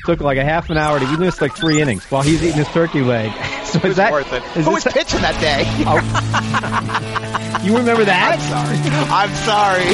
took like a half an hour to, we missed like 3 innings while he's eating his turkey leg. So it was worth it. Who was pitching that day? Oh. You remember that? I'm sorry.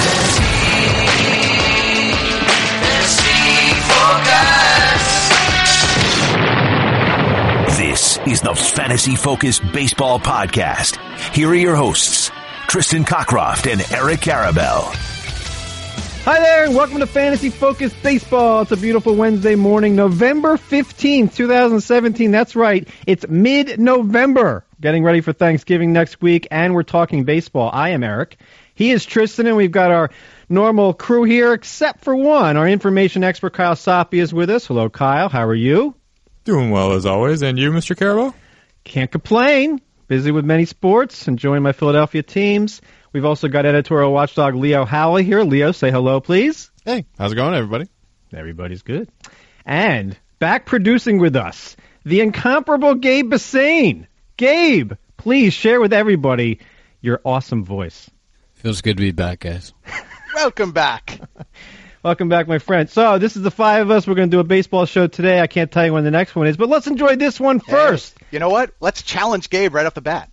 This is the Fantasy Focus Baseball Podcast. Here are your hosts, Tristan Cockcroft and Eric Karabell. Hi there, and welcome to Fantasy Focus Baseball. It's a beautiful Wednesday morning, November 15th, 2017. That's right, it's mid-November. Getting ready for Thanksgiving next week, and we're talking baseball. I am Eric. He is Tristan, and we've got our normal crew here, except for one. Our information expert, Kyle Soppe, is with us. Hello, Kyle. How are you? Doing well, as always. And you, Mr. Karabell? Can't complain. Busy with many sports, enjoying my Philadelphia teams. We've also got editorial watchdog Leo Howley here. Leo, say hello, please. Hey, how's it going, everybody? Everybody's good. And back producing with us, the incomparable Gabe Bassane. Gabe, please share with everybody your awesome voice. Feels good to be back, guys. Welcome back. Welcome back, my friend. So this is the 5 of us. We're going to do a baseball show today. I can't tell you when the next one is, but let's enjoy this one first. Hey, you know what? Let's challenge Gabe right off the bat.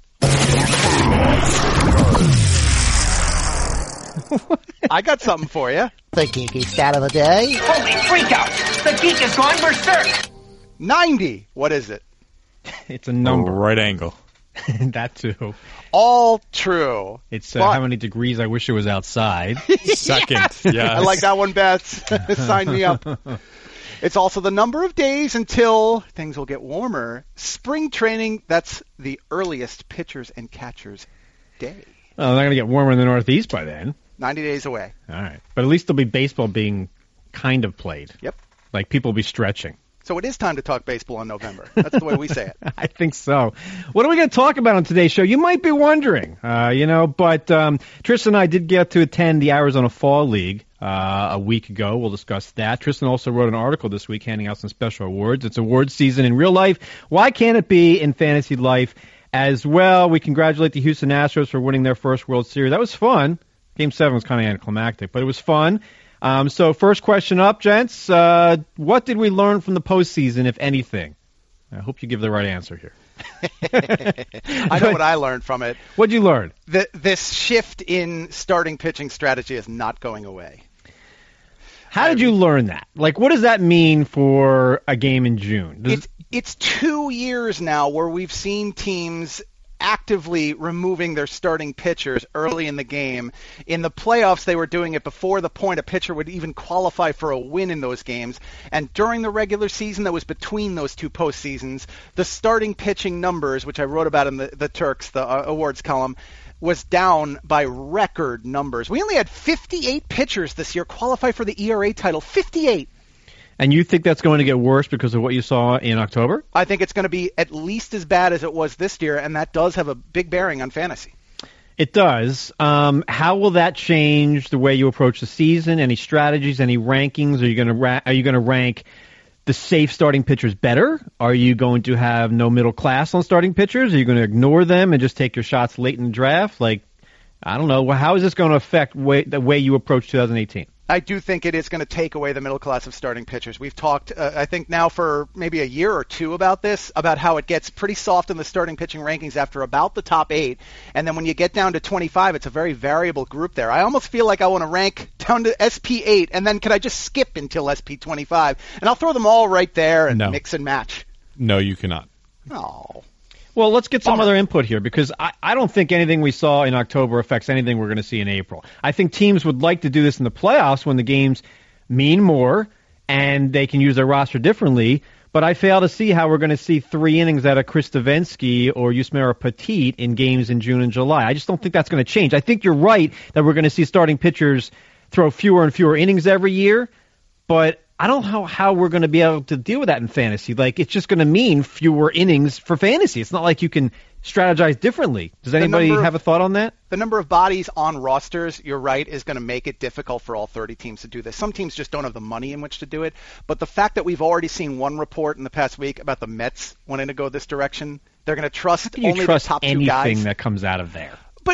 I got something for you. The geeky stat of the day. Holy freakout! The geek has gone berserk! 90. What is it? It's a number. Right angle. That too. All true. It's how many degrees I wish it was outside. Second, yeah. I like that one best. Sign me up. It's also the number of days until things will get warmer. Spring training, that's the earliest pitchers and catchers day. Well, they're not going to get warmer in the Northeast by then. 90 days away. All right. But at least there'll be baseball being kind of played. Yep. Like people will be stretching. So it is time to talk baseball in November. That's the way we say it. I think so. What are we going to talk about on today's show? You might be wondering, but Tristan and I did get to attend the Arizona Fall League a week ago. We'll discuss that. Tristan also wrote an article this week handing out some special awards. It's awards season in real life. Why can't it be in fantasy life as well? We congratulate the Houston Astros for winning their first World Series. That was fun. Game 7 was kind of anticlimactic, but it was fun. So first question up, gents. What did we learn from the postseason, if anything? I hope you give the right answer here. I know what I learned from it. What'd you learn? This shift in starting pitching strategy is not going away. How did you learn that? Like, what does that mean for a game in June? It's 2 years now where we've seen teams actively removing their starting pitchers early in the game. In the playoffs, they were doing it before the point a pitcher would even qualify for a win in those games. And during the regular season that was between those two postseasons, the starting pitching numbers, which I wrote about in the Turks, the awards column, was down by record numbers. We only had 58 pitchers this year qualify for the ERA title. 58. And you think that's going to get worse because of what you saw in October? I think it's going to be at least as bad as it was this year, and that does have a big bearing on fantasy. It does. How will that change the way you approach the season? Any strategies, any rankings? Are you going to rank the safe starting pitchers better? Are you going to have no middle class on starting pitchers? Are you going to ignore them and just take your shots late in the draft? Like, I don't know. How is this going to affect the way you approach 2018? I do think it is going to take away the middle class of starting pitchers. We've talked, I think now for maybe a year or two about this, about how it gets pretty soft in the starting pitching rankings after about the top 8. And then when you get down to 25, it's a very variable group there. I almost feel like I want to rank down to SP8, and then could I just skip until SP25? And I'll throw them all right there and mix and match. No, you cannot. Oh. Well, let's get some other input here, because I don't think anything we saw in October affects anything we're going to see in April. I think teams would like to do this in the playoffs when the games mean more and they can use their roster differently, but I fail to see how we're going to see 3 innings out of Chris Davinsky or Yusmeiro Petit in games in June and July. I just don't think that's going to change. I think you're right that we're going to see starting pitchers throw fewer and fewer innings every year, but I don't know how we're going to be able to deal with that in fantasy. Like, it's just going to mean fewer innings for fantasy. It's not like you can strategize differently. Does anybody have a thought on that? The number of bodies on rosters, you're right, is going to make it difficult for all 30 teams to do this. Some teams just don't have the money in which to do it. But the fact that we've already seen one report in the past week about the Mets wanting to go this direction, they're going to trust only the top 2 guys. Anything that comes out of there? But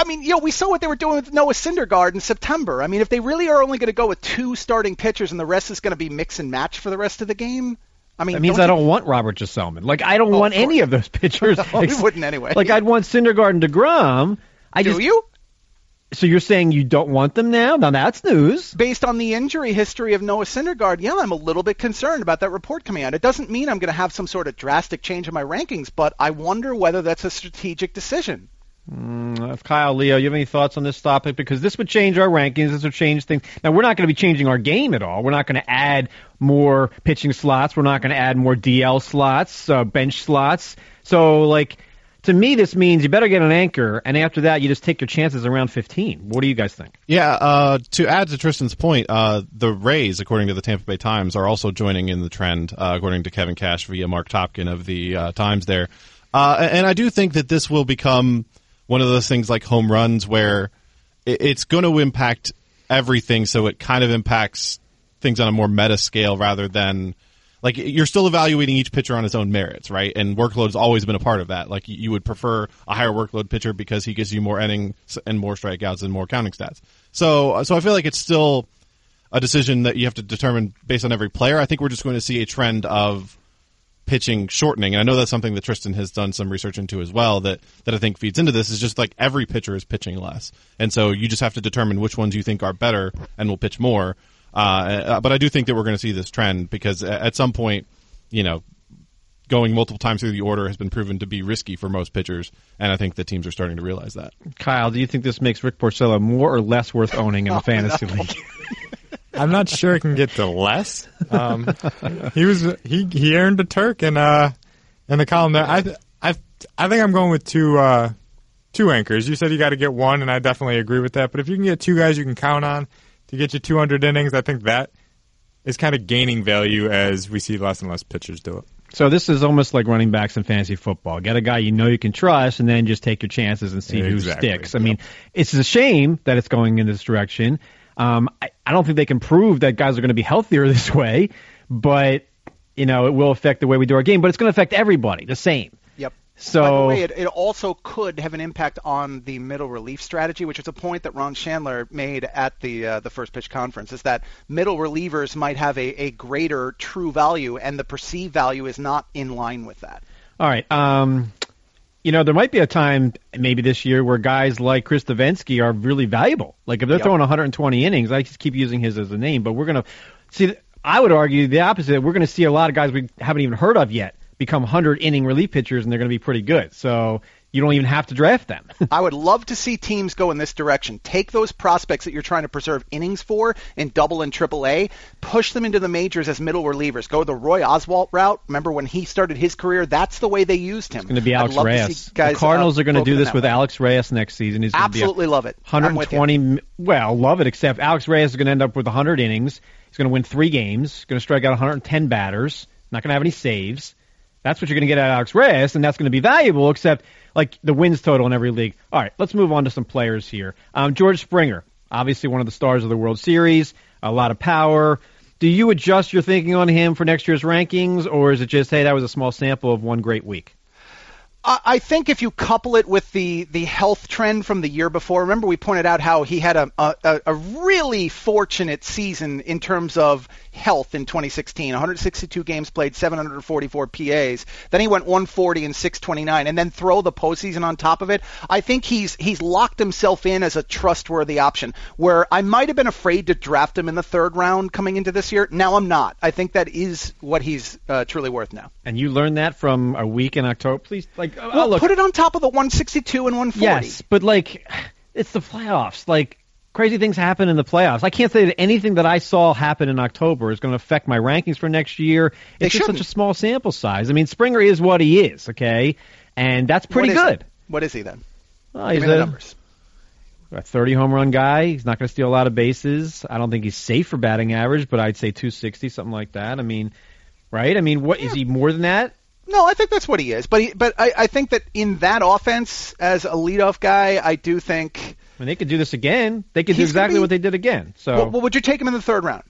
I mean, we saw what they were doing with Noah Syndergaard in September. I mean, if they really are only going to go with 2 starting pitchers and the rest is going to be mix and match for the rest of the game, I mean, that means I don't want Robert Gsellman. Like, I don't want any of those pitchers. We wouldn't anyway. Like, I'd want Syndergaard and DeGrom. Do you? So you're saying you don't want them now? Now that's news. Based on the injury history of Noah Syndergaard, yeah, I'm a little bit concerned about that report coming out. It doesn't mean I'm going to have some sort of drastic change in my rankings, but I wonder whether that's a strategic decision. Kyle, Leo, you have any thoughts on this topic? Because this would change our rankings. This would change things. Now, we're not going to be changing our game at all. We're not going to add more pitching slots. We're not going to add more DL slots, bench slots. So, like, to me, this means you better get an anchor, and after that, you just take your chances around 15. What do you guys think? Yeah, to add to Tristan's point, the Rays, according to the Tampa Bay Times, are also joining in the trend, according to Kevin Cash via Mark Topkin of the Times there. And I do think that this will become one of those things like home runs where it's going to impact everything, so it kind of impacts things on a more meta scale rather than – like, you're still evaluating each pitcher on his own merits, right? And workload has always been a part of that. Like, you would prefer a higher workload pitcher because he gives you more innings and more strikeouts and more counting stats. So I feel like it's still a decision that you have to determine based on every player. I think we're just going to see a trend of pitching shortening. And I know that's something that Tristan has done some research into as well that I think feeds into this, is just like every pitcher is pitching less. And so you just have to determine which ones you think are better and will pitch more. But I do think that we're going to see this trend because at some point, going multiple times through the order has been proven to be risky for most pitchers, and I think the teams are starting to realize that. Kyle, do you think this makes Rick Porcello more or less worth owning in a fantasy league? I'm not sure it can get to less. He earned a Turk in the column there. I think I'm going with two anchors. You said you got to get one, and I definitely agree with that. But if you can get 2 guys you can count on to get you 200 innings, I think that is kind of gaining value as we see less and less pitchers do it. So this is almost like running backs in fantasy football. Get a guy you know you can trust, and then just take your chances and see who sticks. I mean, it's a shame that it's going in this direction. I don't think they can prove that guys are going to be healthier this way, but it will affect the way we do our game. But it's going to affect everybody the same. Yep. So, by the way, it also could have an impact on the middle relief strategy, which is a point that Ron Chandler made at the first pitch conference, is that middle relievers might have a greater true value, and the perceived value is not in line with that. All right. There might be a time maybe this year where guys like Chris Davinsky are really valuable. Like if they're throwing 120 innings, I just keep using his as a name, but we're going to see, I would argue the opposite. We're going to see a lot of guys we haven't even heard of yet become 100-inning relief pitchers, and they're going to be pretty good. So you don't even have to draft them. I would love to see teams go in this direction. Take those prospects that you're trying to preserve innings for in Double and Triple A, push them into the majors as middle relievers. Go the Roy Oswalt route. Remember when he started his career? That's the way they used him. It's going to be Alex Reyes. The Cardinals are going to do this with Alex Reyes next season. He's absolutely love it. 120. Well, love it. Except Alex Reyes is going to end up with 100 innings. He's going to win 3 games. He's going to strike out 110 batters. Not going to have any saves. That's what you're going to get at Alex Reyes, and that's going to be valuable, except like the wins total in every league. All right, let's move on to some players here. George Springer, obviously one of the stars of the World Series, a lot of power. Do you adjust your thinking on him for next year's rankings, or is it just, hey, that was a small sample of one great week? I think if you couple it with the health trend from the year before, remember we pointed out how he had a really fortunate season in terms of health in 2016, 162 games played, 744 PAs. Then he went 140 and 629, and then throw the postseason on top of it. I think he's locked himself in as a trustworthy option, where I might have been afraid to draft him in the 3rd round coming into this year. Now I'm not. I think that is what he's truly worth now. And you learned that from a week in October? Please, put it on top of the 162 and 140. Yes, but it's the playoffs. Crazy things happen in the playoffs. I can't say that anything that I saw happen in October is going to affect my rankings for next year. It's just such a small sample size. I mean, Springer is what he is, okay? And that's pretty good. What is he then? Well, he's the numbers. A 30 home run guy. He's not going to steal a lot of bases. I don't think he's safe for batting average, but I'd say 260, something like that. I mean, right? I mean, is he more than that? No, I think that's what he is. But I think that in that offense, as a leadoff guy, I do think... I mean, they could do this again. They could do exactly what they did again. So, well, would you take him in the 3rd round?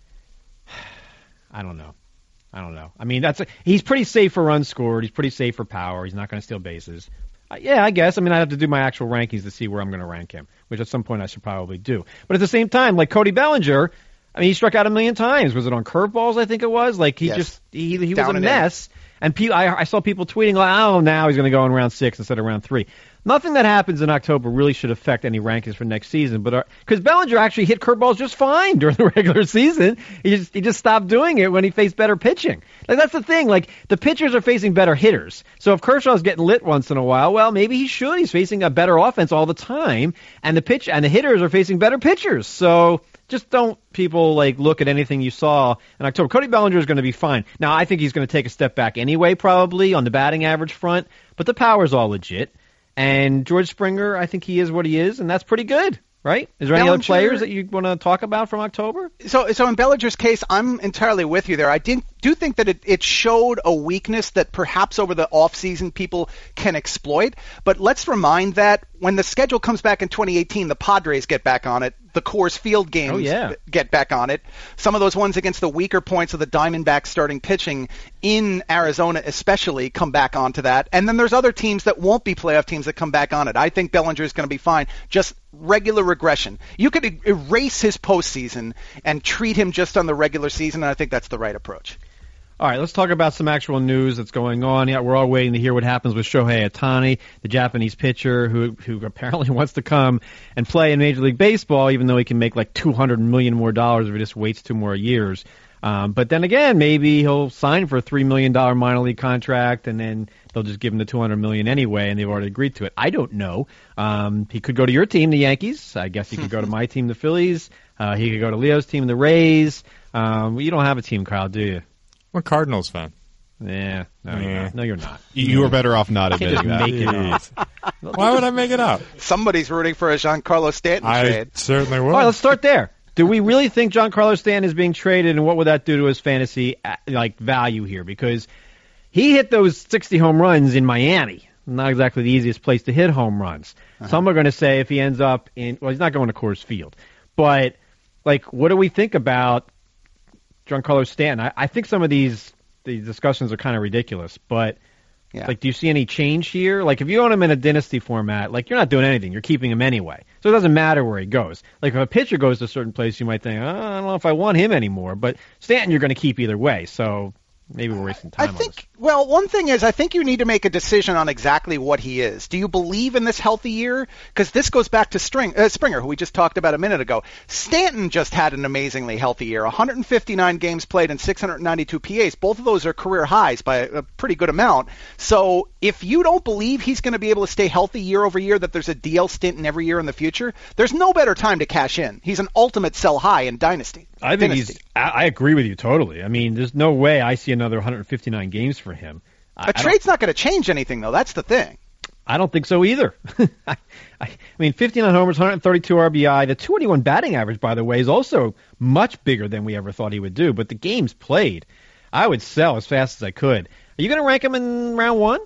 I don't know. I mean, he's pretty safe for runs scored. He's pretty safe for power. He's not going to steal bases. Yeah, I guess. I mean, I have to do my actual rankings to see where I'm going to rank him, which at some point I should probably do. But at the same time, like Cody Bellinger, I mean, he struck out 1 million times. Was it on curveballs? I think it was. Like he was a mess. And I saw people tweeting like, "Oh, now he's going to go in round 6 instead of round 3." Nothing that happens in October really should affect any rankings for next season. But because Bellinger actually hit curveballs just fine during the regular season, he just stopped doing it when he faced better pitching. Like that's the thing. Like the pitchers are facing better hitters. So if Kershaw's getting lit once in a while, well, maybe he should. He's facing a better offense all the time, and the hitters are facing better pitchers. So just don't people like look at anything you saw in October. Cody Bellinger is going to be fine. Now I think he's going to take a step back anyway, probably on the batting average front, but the power's all legit. And George Springer, I think he is what he is, and that's pretty good, right? Is there any other players that you want to talk about from October? So in Bellinger's case, I'm entirely with you there. I do think that it showed a weakness that perhaps over the offseason people can exploit. But let's remind that when the schedule comes back in 2018, the Padres get back on it. The Coors Field games get back on it. Some of those ones against the weaker points of the Diamondbacks starting pitching in Arizona especially come back onto that. And then there's other teams that won't be playoff teams that come back on it. I think Bellinger is going to be fine. Just regular regression. You could erase his postseason and treat him just on the regular season, and I think that's the right approach. All right, let's talk about some actual news that's going on. Yeah, we're all waiting to hear what happens with Shohei Ohtani, the Japanese pitcher who apparently wants to come and play in Major League Baseball, even though he can make like $200 million more if he just waits 2 more years. But then again, maybe he'll sign for a $3 million minor league contract, and then they'll just give him the $200 million anyway, and they've already agreed to it. I don't know. He could go to your team, the Yankees. I guess he could go to my team, the Phillies. He could go to Leo's team, the Rays. You don't have a team, Kyle, do you? I'm a Cardinals fan. Yeah, no, you're not. You were better off not admitting that. Make it up. Why would I make it up? Somebody's rooting for a Giancarlo Stanton trade. I certainly would. All right, let's start there. Do we really think Giancarlo Stanton is being traded, and what would that do to his fantasy value here? Because he hit those 60 home runs in Miami. Not exactly the easiest place to hit home runs. Some are going to say if he ends up he's not going to Coors Field. But, what do we think about Giancarlo Stanton? I think some of these discussions are kind of ridiculous, but do you see any change here? If you own him in a dynasty format, you're not doing anything. You're keeping him anyway. So it doesn't matter where he goes. If a pitcher goes to a certain place, you might think, I don't know if I want him anymore. But Stanton, you're going to keep either way. So maybe we're wasting time on this. Well, one thing is I think you need to make a decision on exactly what he is. Do you believe in this healthy year? Because this goes back to Springer, who we just talked about a minute ago. Stanton just had an amazingly healthy year. 159 games played and 692 PAs. Both of those are career highs by a pretty good amount. So if you don't believe he's going to be able to stay healthy year over year, that there's a DL Stanton every year in the future, there's no better time to cash in. He's an ultimate sell high in Dynasty. I think I agree with you totally. I mean, there's no way I see another 159 games for him. A trade's not going to change anything, though. That's the thing. I don't think so either. I mean, 59 homers, 132 RBI. The 281 batting average, by the way, is also much bigger than we ever thought he would do. But the games played, I would sell as fast as I could. Are you going to rank him in round 1?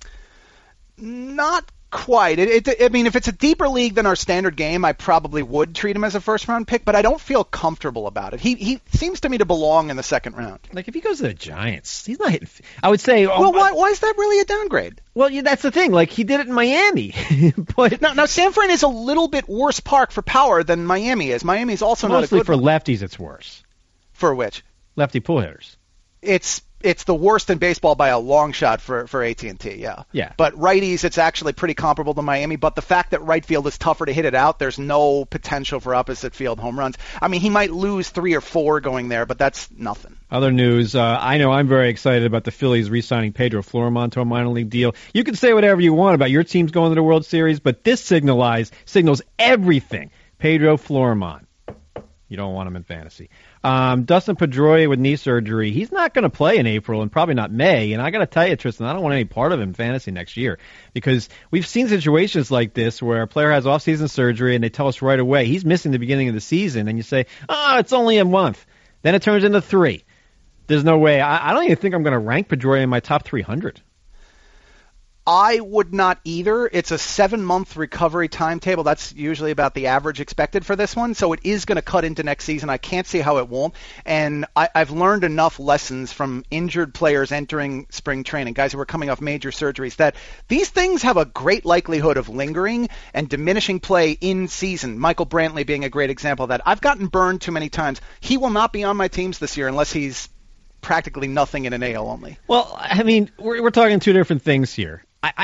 Not quite. I mean, if it's a deeper league than our standard game, I probably would treat him as a first-round pick, but I don't feel comfortable about it. He seems to me to belong in the second round. If he goes to the Giants, he's not hitting. I would say. Well, why is that really a downgrade? Well, that's the thing. He did it in Miami. But now San Fran is a little bit worse park for power than Miami is. Miami's also not a good mostly for one. lefties. It's worse. For which? Lefty pull hitters. It's the worst in baseball by a long shot for AT&T, yeah. Yeah. But righties, it's actually pretty comparable to Miami. But the fact that right field is tougher to hit it out, there's no potential for opposite field home runs. I mean, he might lose 3 or 4 going there, but that's nothing. Other news, I know I'm very excited about the Phillies re-signing Pedro Fleury to a minor league deal. You can say whatever you want about your team's going to the World Series, but this signals everything. Pedro Fleury. You don't want him in fantasy. Dustin Pedroia with knee surgery. He's not going to play in April and probably not May. And I got to tell you, Tristan, I don't want any part of him in fantasy next year because we've seen situations like this where a player has off-season surgery and they tell us right away he's missing the beginning of the season. And you say, it's only a month. Then it turns into 3. There's no way. I don't even think I'm going to rank Pedroia in my top 300. I would not either. It's a 7-month recovery timetable. That's usually about the average expected for this one. So it is going to cut into next season. I can't see how it won't. And I've learned enough lessons from injured players entering spring training, guys who are coming off major surgeries, that these things have a great likelihood of lingering and diminishing play in season. Michael Brantley being a great example of that. I've gotten burned too many times. He will not be on my teams this year unless he's practically nothing in an AL only. Well, I mean, we're talking two different things here.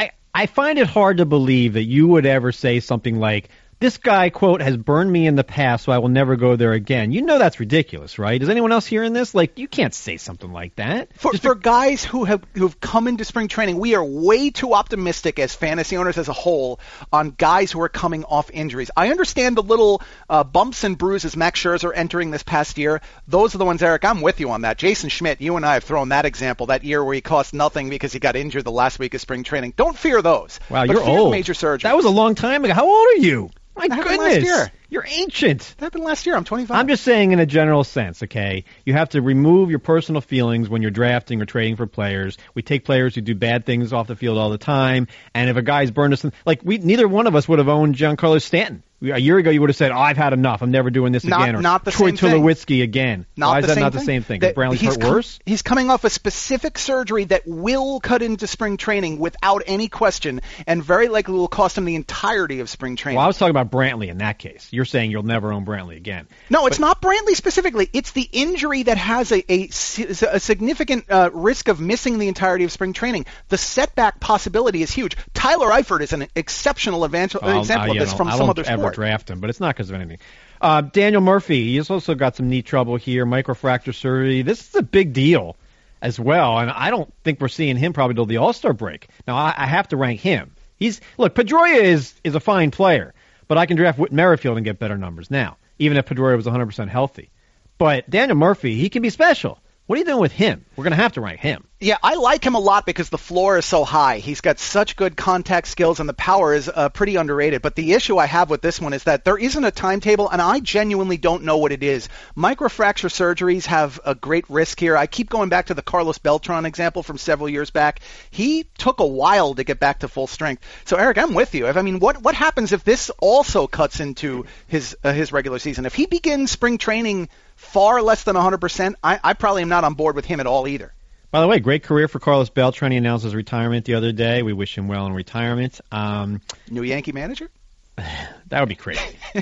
I find it hard to believe that you would ever say something like, this guy, quote, has burned me in the past, so I will never go there again. You know that's ridiculous, right? Is anyone else hearing this? Like, you can't say something like that. For guys who've come into spring training, we are way too optimistic as fantasy owners as a whole on guys who are coming off injuries. I understand the little bumps and bruises Max Scherzer entering this past year. Those are the ones, Eric, I'm with you on that. Jason Schmidt, you and I have thrown that example, that year where he cost nothing because he got injured the last week of spring training. Don't fear those. Wow, you're old. Major surgery. That was a long time ago. How old are you? My goodness. Last year. You're ancient. That happened last year. I'm 25. I'm just saying in a general sense, okay? You have to remove your personal feelings when you're drafting or trading for players. We take players who do bad things off the field all the time, and if a guy's burned us, neither one of us would have owned Giancarlo Stanton. A year ago, you would have said, I've had enough. I'm never doing this again. Or not the Troy same thing. Tulowitzki again. Why is that not the same thing? Is Brantley's hurt worse? He's coming off a specific surgery that will cut into spring training without any question, and very likely will cost him the entirety of spring training. Well, I was talking about Brantley in that case. You're saying you'll never own Brantley again. No, it's not Brantley specifically. It's the injury that has a significant risk of missing the entirety of spring training. The setback possibility is huge. Tyler Eifert is an exceptional example of this from some other sport. I won't ever draft him, but it's not because of anything. Daniel Murphy, he's also got some knee trouble here, microfracture surgery. This is a big deal as well, and I don't think we're seeing him probably till the All-Star break. Now, I have to rank him. Pedroia is a fine player, but I can draft Whit Merrifield and get better numbers now, even if Pedroia was 100% healthy. But Daniel Murphy, he can be special. What are you doing with him? We're going to have to rank him. Yeah, I like him a lot because the floor is so high. He's got such good contact skills, and the power is pretty underrated. But the issue I have with this one is that there isn't a timetable, and I genuinely don't know what it is. Microfracture surgeries have a great risk here. I keep going back to the Carlos Beltran example from several years back. He took a while to get back to full strength. So, Eric, I'm with you. What happens if this also cuts into his regular season? If he begins spring training far less than 100%, I probably am not on board with him at all either. By the way, great career for Carlos Beltran. He announced his retirement the other day. We wish him well in retirement. New Yankee manager? That would be crazy.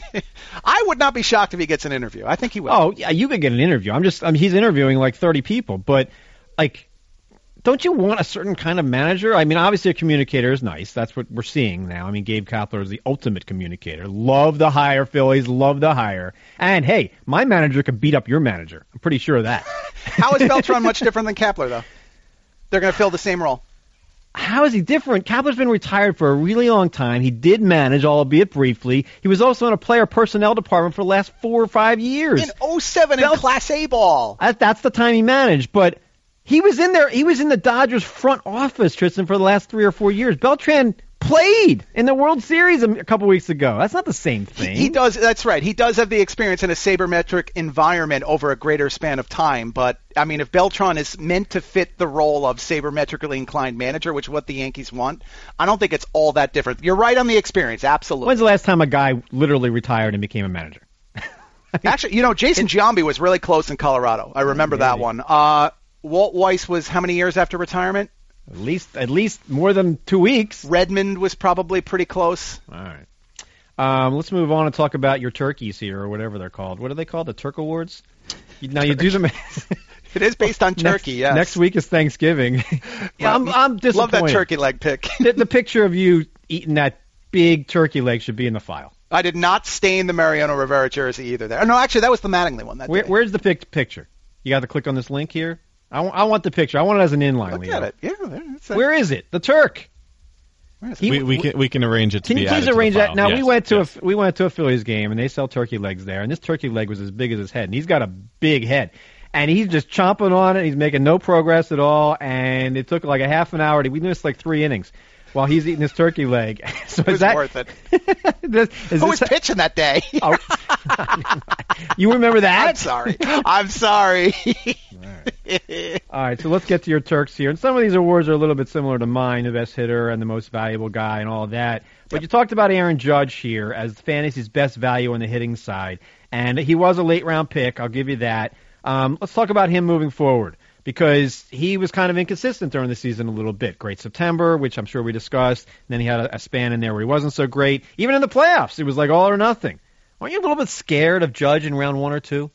I would not be shocked if he gets an interview. I think he will. Oh, yeah, you could get an interview. He's interviewing like 30 people, but don't you want a certain kind of manager? I mean, obviously a communicator is nice. That's what we're seeing now. I mean, Gabe Kapler is the ultimate communicator. Love the hire, Phillies. Love the hire. And, hey, my manager could beat up your manager. I'm pretty sure of that. How is Beltran much different than Kapler, though? They're going to fill the same role. How is he different? Kapler's been retired for a really long time. He did manage, albeit briefly. He was also in a player personnel department for the last 4 or 5 years. In 2007 in Class A ball. That's the time he managed, but he was in there. He was in the Dodgers front office, Tristan, for the last 3 or 4 years. Beltran played in the World Series a couple weeks ago. That's not the same thing. He does. That's right. He does have the experience in a sabermetric environment over a greater span of time. But, I mean, if Beltran is meant to fit the role of sabermetrically inclined manager, which is what the Yankees want, I don't think it's all that different. You're right on the experience. Absolutely. When's the last time a guy literally retired and became a manager? Actually, Jason Giambi was really close in Colorado. I remember that one. Walt Weiss was how many years after retirement? At least more than 2 weeks. Redmond was probably pretty close. All right. Let's move on and talk about your turkeys here, or whatever they're called. What are they called? The Turk Awards? Now you do them. It is based on turkey, yes. Next week is Thanksgiving. Yeah, I'm disappointed. Love that turkey leg pick. The picture of you eating that big turkey leg should be in the file. I did not stain the Mariano Rivera jersey either there. No, actually, that was the Mattingly one. Where's the picture? You got to click on this link here? I want the picture. I want it as an inline. Look Leo. at it. Yeah. Where is it? The Turk. We can arrange it to be added to the file. Can you please arrange that? Now, yes, we went to a Phillies game, and they sell turkey legs there, and this turkey leg was as big as his head, and he's got a big head. And he's just chomping on it. He's making no progress at all, and it took like a half an hour. We missed like 3 innings while he's eating his turkey leg. So it was worth it. Who was pitching that day? Oh, you remember that? I'm sorry. All right, so let's get to your Turks here. And some of these awards are a little bit similar to mine, the best hitter and the most valuable guy and all of that. But you talked about Aaron Judge here as fantasy's best value on the hitting side. And he was a late-round pick, I'll give you that. Let's talk about him moving forward, because he was kind of inconsistent during the season a little bit. Great September, which I'm sure we discussed. And then he had a span in there where he wasn't so great. Even in the playoffs, it was like all or nothing. Aren't you a little bit scared of Judge in round 1 or 2?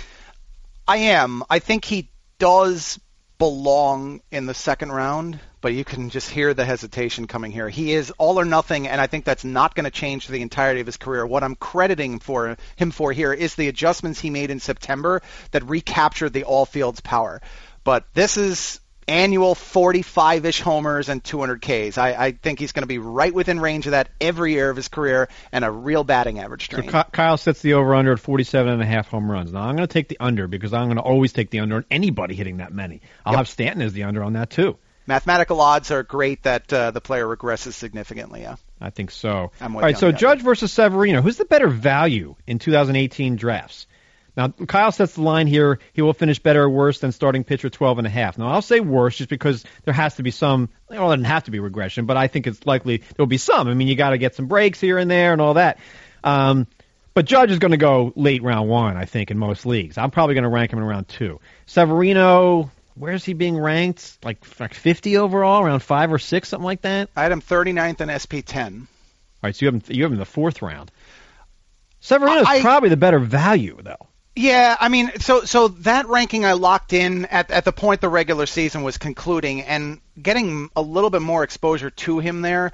I am. I think he does belong in the second round, but you can just hear the hesitation coming here. He is all or nothing, and I think that's not going to change for the entirety of his career. What I'm crediting him for here is the adjustments he made in September that recaptured the all-fields power. But this is annual 45-ish homers and 200 Ks. I think he's going to be right within range of that every year of his career and a real batting average drain. So Kyle sets the over-under at 47.5 home runs. Now, I'm going to take the under because I'm going to always take the under on anybody hitting that many. I'll have Stanton as the under on that, too. Mathematical odds are great that the player regresses significantly, yeah. I think so. All right, so Judge versus Severino. Who's the better value in 2018 drafts? Now, Kyle sets the line here. He will finish better or worse than starting pitcher 12.5. Now, I'll say worse just because there has to be some, well, there doesn't have to be regression, but I think it's likely there'll be some. I mean, you got to get some breaks here and there and all that. But Judge is going to go late round 1, I think, in most leagues. I'm probably going to rank him in round 2. Severino, where's he being ranked? Like 50 overall, around 5 or 6, something like that? I had him 39th in SP10. All right, so you have him in the 4th round. Severino's probably the better value, though. Yeah, I mean, so that ranking I locked in at the point the regular season was concluding, and getting a little bit more exposure to him there,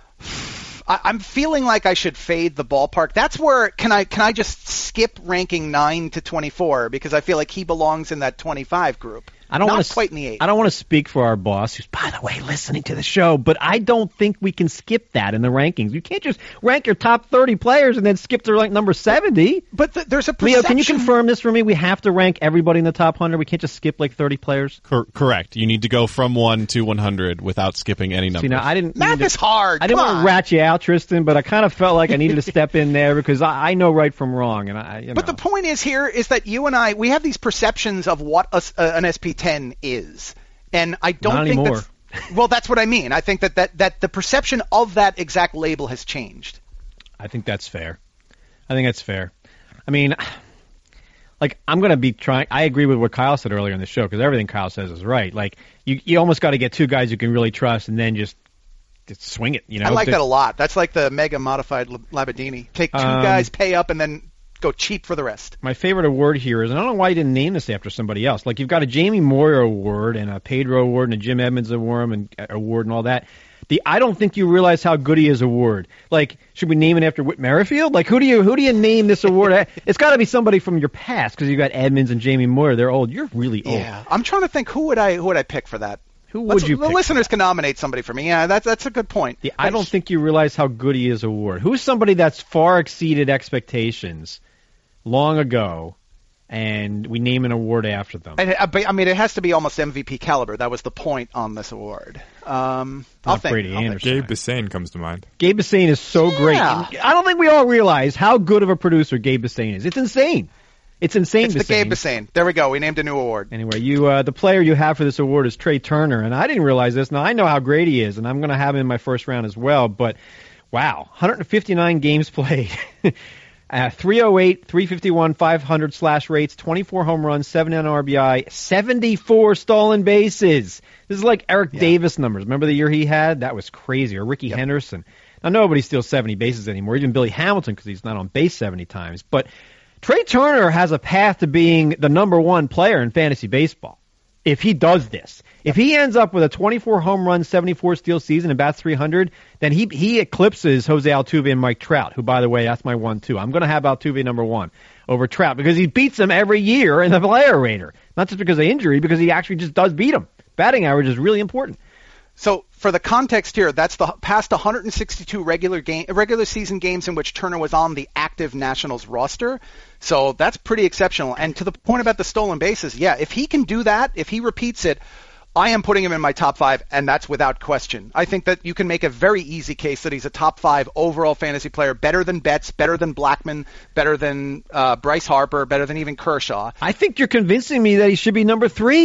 I'm feeling like I should fade the ballpark. That's where can I just skip ranking 9 to 24 because I feel like he belongs in that 25 group. I don't Not want to quite in the 8. I don't want to speak for our boss, who's, by the way, listening to the show, but I don't think we can skip that in the rankings. You can't just rank your top 30 players and then skip to like number 70. But there's a perception. Leo, can you confirm this for me? We have to rank everybody in the top 100. We can't just skip like 30 players. Correct. You need to go from 1 to 100 without skipping any numbers. See, now I didn't. Math is hard. I didn't want to rat you out, Tristan, but I kind of felt like I needed to step in there because I know right from wrong, and But the point is here is that you and I, we have these perceptions of what an SP10 is. And I don't Not think anymore. that's what I mean. I think that the perception of that exact label has changed. I think that's fair. I mean, like, I'm going to be trying. I agree with what Kyle said earlier in the show because everything Kyle says is right. Like, you almost got to get 2 guys you can really trust and then just swing it. You know, I like that a lot. That's like the mega modified Labadini. Take 2 guys, pay up, and then go cheap for the rest. My favorite award here is, and I don't know why you didn't name this after somebody else. Like, you've got a Jamie Moyer award and a Pedro award and a Jim Edmonds award and all that. The I don't think you realize how good he is award. Like, should we name it after Whit Merrifield? Like, who do you name this award? It's got to be somebody from your past because you got Edmonds and Jamie Moyer. They're old. You're really old. Yeah, I'm trying to think who would I pick for that. Who would you pick? The listeners can nominate somebody for me. Yeah, that's a good point. The I don't think you realize how good he is award. Who's somebody that's far exceeded expectations long ago, and we name an award after them? I mean, it has to be almost MVP caliber. That was the point on this award. I'll think. Brady Anderson. Gabe Bissain comes to mind. Gabe Bissain is so great. I don't think we all realize how good of a producer Gabe Bissain is. It's insane. It's insane. It's the Gabe Bissain. There we go. We named a new award. Anyway, the player you have for this award is Trey Turner, and I didn't realize this. Now I know how great he is, and I'm going to have him in my first round as well. But wow, 159 games played. 308, 351, 500 slash rates, 24 home runs, 79 RBI, 74 stolen bases. This is like Eric Davis numbers. Remember the year he had? That was crazy. Or Ricky Henderson. Now, nobody steals 70 bases anymore, even Billy Hamilton, because he's not on base 70 times. But Trey Turner has a path to being the number 1 player in fantasy baseball if he does this. If he ends up with a 24 home run, 74 steal season and bats 300, then he eclipses Jose Altuve and Mike Trout, who, by the way, that's my 1-2. I'm going to have Altuve number 1 over Trout because he beats him every year in the player rater. Not just because of injury, because he actually just does beat him. Batting average is really important. So for the context here, that's the past 162 regular season games in which Turner was on the active Nationals roster. So that's pretty exceptional. And to the point about the stolen bases, if he can do that, if he repeats it, I am putting him in my top 5, and that's without question. I think that you can make a very easy case that he's a top 5 overall fantasy player, better than Betts, better than Blackmon, better than Bryce Harper, better than even Kershaw. I think you're convincing me that he should be number 3.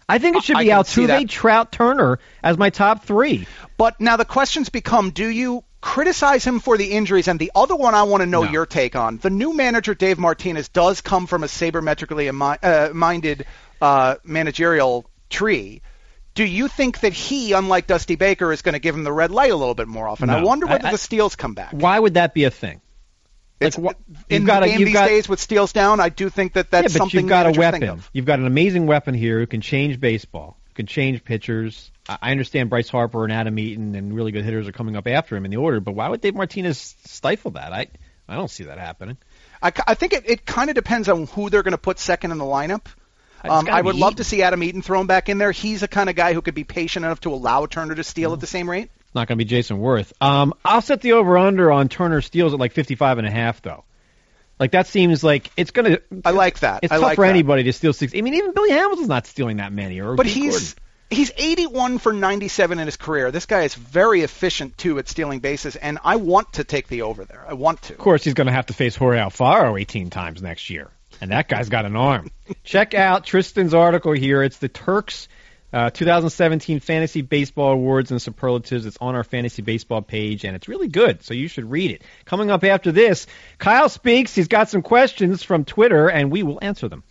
I think it should be Altuve, Trout, Turner as my top three. But now the questions become, do you criticize him for the injuries? And the other one I want to know your take on. The new manager, Dave Martinez, does come from a sabermetrically minded managerial tree. Do you think that he, unlike Dusty Baker, is going to give him the red light a little bit more often? No. I wonder whether the steals come back. Why would that be a thing? In the game these days with steals down, I do think that's something you've got a weapon. Think of. You've got an amazing weapon here who can change baseball, who can change pitchers. I understand Bryce Harper and Adam Eaton and really good hitters are coming up after him in the order, but why would Dave Martinez stifle that? I don't see that happening. I think it kind of depends on who they're going to put second in the lineup. I would love to see Adam Eaton thrown back in there. He's the kind of guy who could be patient enough to allow Turner to steal at the same rate. It's not going to be Jason Worth. I'll set the over-under on Turner steals at like 55.5, though. Like, that seems like it's going to... I like that. It's tough for anybody to steal 6. I mean, even Billy Hamilton's not stealing that many. But he's 81 for 97 in his career. This guy is very efficient, too, at stealing bases, and I want to take the over there. I want to. Of course, he's going to have to face Jorge Alfaro 18 times next year. And that guy's got an arm. Check out Tristan's article here. It's the Turks 2017 Fantasy Baseball Awards and Superlatives. It's on our Fantasy Baseball page, and it's really good, so you should read it. Coming up after this, Kyle speaks. He's got some questions from Twitter, and we will answer them.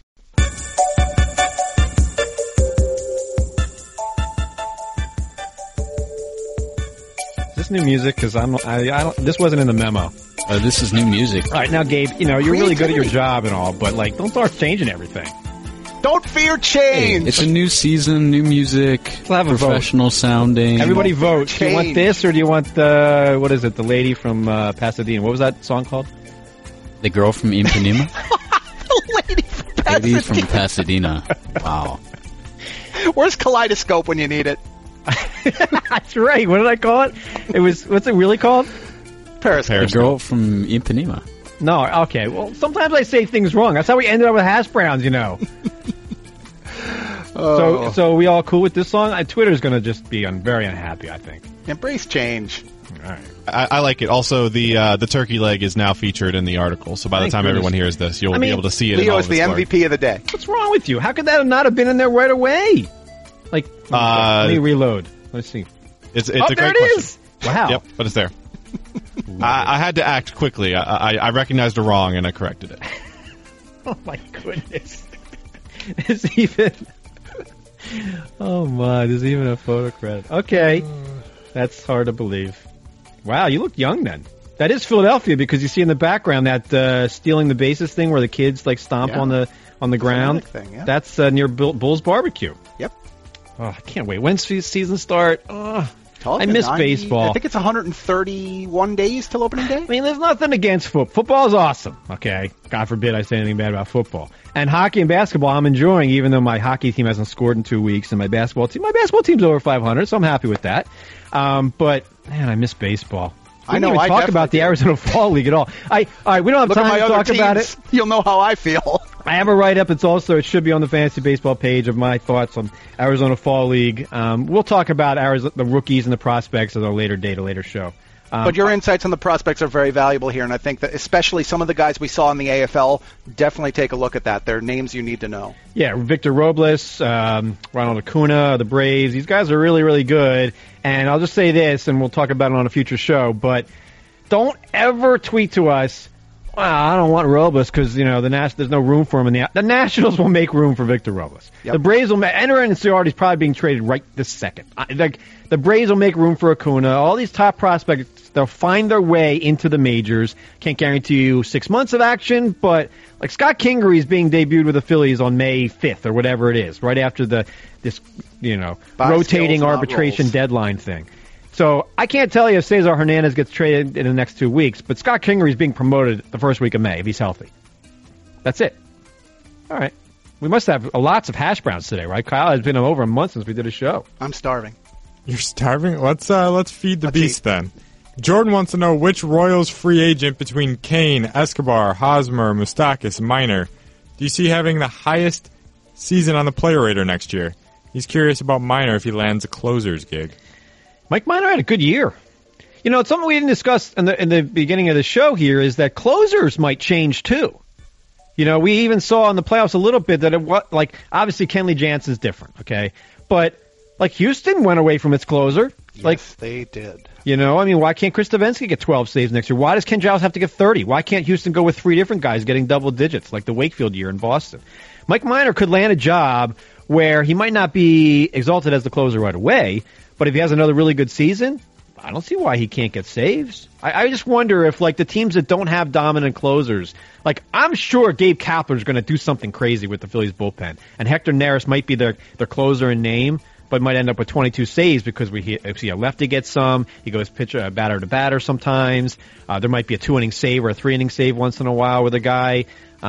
Is this new music? Because this wasn't in the memo. This is new music. All right, now, Gabe, you're really good at your job and all, but, don't start changing everything. Don't fear change. Hey, it's a new season, new music, professional sounding. Everybody vote. Do you want this or do you want the lady from Pasadena? What was that song called? The girl from Ipanema? The lady from Pasadena. Lady from Pasadena. Wow. Where's Kaleidoscope when you need it? That's right. What did I call it? What's it really called? Periscope. The girl from Ipanema. No, okay. Well, sometimes I say things wrong. That's how we ended up with hash browns, So we all cool with this song? Twitter's going to just be very unhappy, I think. Embrace change. All right. I like it. Also, the turkey leg is now featured in the artitle, so by the time everyone hears this, you'll be able to see it. Leo is the MVP of the day. What's wrong with you? How could that not have been in there right away? Let me reload. Let's see. It's a there great it question. is. Wow. Yep, but it's there. I had to act quickly. I recognized a wrong and I corrected it. Oh my goodness! There's even. Oh my! There's even a photo credit. Okay, that's hard to believe. Wow, you look young then. That is Philadelphia because you see in the background that stealing the bases thing where the kids stomp on the ground. Thing, yeah. That's near Bull's Barbecue. Yep. Oh, I can't wait. When's the season start? Oh. I miss baseball. I think it's 131 days till opening day. I mean, there's nothing against football. Football is awesome, okay? God forbid I say anything bad about football. And hockey and basketball I'm enjoying, even though my hockey team hasn't scored in 2 weeks, and my basketball team's over 500, so I'm happy with that. But, man, I miss baseball. We don't even talk about the Arizona Fall League at all. All right, we don't have time to talk about it. You'll know how I feel. I have a write-up. It should be on the Fantasy Baseball page of my thoughts on Arizona Fall League. We'll talk about the rookies and the prospects at a later show. But your insights on the prospects are very valuable here, and I think that especially some of the guys we saw in the AFL, definitely take a look at that. They're names you need to know. Yeah, Victor Robles, Ronald Acuna, the Braves. These guys are really, really good. And I'll just say this, and we'll talk about it on a future show, but don't ever tweet to us, well, I don't want Robles because, there's no room for him. The Nationals will make room for Victor Robles. Yep. The Braves will enter in Ciardi is probably being traded right this second. The Braves will make room for Acuna. All these top prospects, they'll find their way into the majors. Can't guarantee you 6 months of action, but Scott Kingery is being debuted with the Phillies on May 5th or whatever it is, right after this rotating arbitration deadline thing. So I can't tell you if Cesar Hernandez gets traded in the next 2 weeks, but Scott Kingery is being promoted the first week of May if he's healthy. That's it. All right. We must have lots of hash browns today, right, Kyle? It's been over a month since we did a show. I'm starving. You're starving? Let's feed the beast then. Jordan wants to know which Royals free agent between Kane, Escobar, Hosmer, Moustakas, and Minor do you see having the highest season on the player rater next year? He's curious about Minor if he lands a closer's gig. Mike Minor had a good year. It's something we didn't discuss in the beginning of the show here is that closers might change too. You know, we even saw in the playoffs a little bit that it was like obviously Kenley Jansen's different, okay, but like Houston went away from its closer. Yes, they did. You know, I mean, why can't Chris Davinsky get 12 saves next year? Why does Ken Giles have to get 30? Why can't Houston go with 3 different guys getting double digits like the Wakefield year in Boston? Mike Minor could land a job where he might not be exalted as the closer right away, but if he has another really good season, I don't see why he can't get saves. I just wonder if, like, the teams that don't have dominant closers, like, I'm sure Gabe Kapler's going to do something crazy with the Phillies bullpen, and Hector Neris might be their closer in name, but might end up with 22 saves because we see a lefty get some. He goes pitcher batter to batter sometimes. There might be a 2-inning save or a 3-inning save once in a while with a guy.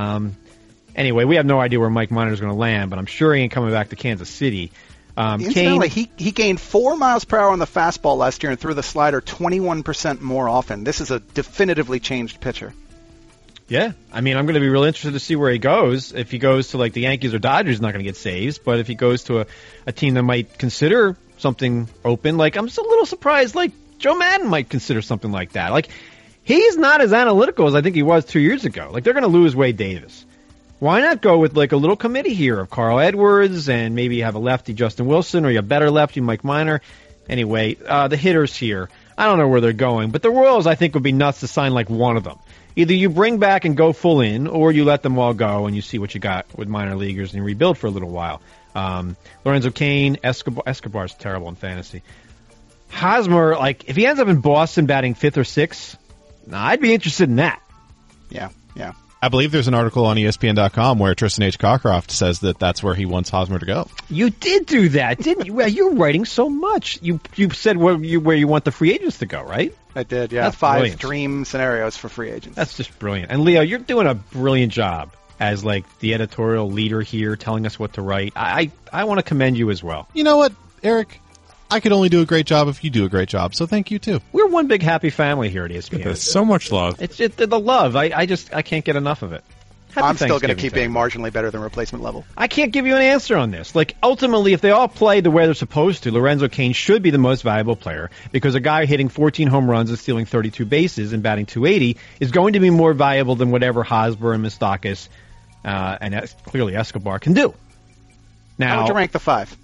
Anyway, we have no idea where Mike Minor's going to land, but I'm sure he ain't coming back to Kansas City. Incidentally, he gained 4 miles per hour on the fastball last year and threw the slider 21% more often. This is a definitively changed pitcher. Yeah, I mean, I'm going to be really interested to see where he goes. If he goes to, like, the Yankees or Dodgers, he's not going to get saves. But if he goes to a team that might consider something open, like, I'm just a little surprised, like, Joe Madden might consider something like that. Like, he's not as analytical as I think he was 2 years ago. Like, they're going to lose Wade Davis. Why not go with, like, a little committee here of Carl Edwards and maybe have a lefty Justin Wilson or you have a better lefty Mike Minor? Anyway, the hitters here, I don't know where they're going. But the Royals, I think, would be nuts to sign, like, one of them. Either you bring back and go full in, or you let them all go and you see what you got with minor leaguers and you rebuild for a little while. Lorenzo Cain, Escobar's terrible in fantasy. Hosmer, like, if he ends up in Boston batting 5th or 6th, I'd be interested in that. Yeah. I believe there's an article on ESPN.com where Tristan H. Cockcroft says that that's where he wants Hosmer to go. You did do that, didn't you? Well, you're writing so much. You said where you want the free agents to go, right? I did, yeah. That's 5 brilliant. dream scenarios for free agents. That's just brilliant. And Leo, you're doing a brilliant job as, like, the editorial leader here, telling us what to write. I want to commend you as well. You know what, Eric? I could only do a great job if you do a great job, so thank you too. We're one big happy family here at ESPN. There's so much love. It's the love. I can't get enough of it. I'm still going to keep being marginally better than replacement level. I can't give you an answer on this. Like, ultimately, if they all play the way they're supposed to, Lorenzo Cain should be the most valuable player because a guy hitting 14 home runs and stealing 32 bases and batting 280 is going to be more valuable than whatever Hosmer and Moustakas and clearly Escobar can do. Now, how would you rank the 5?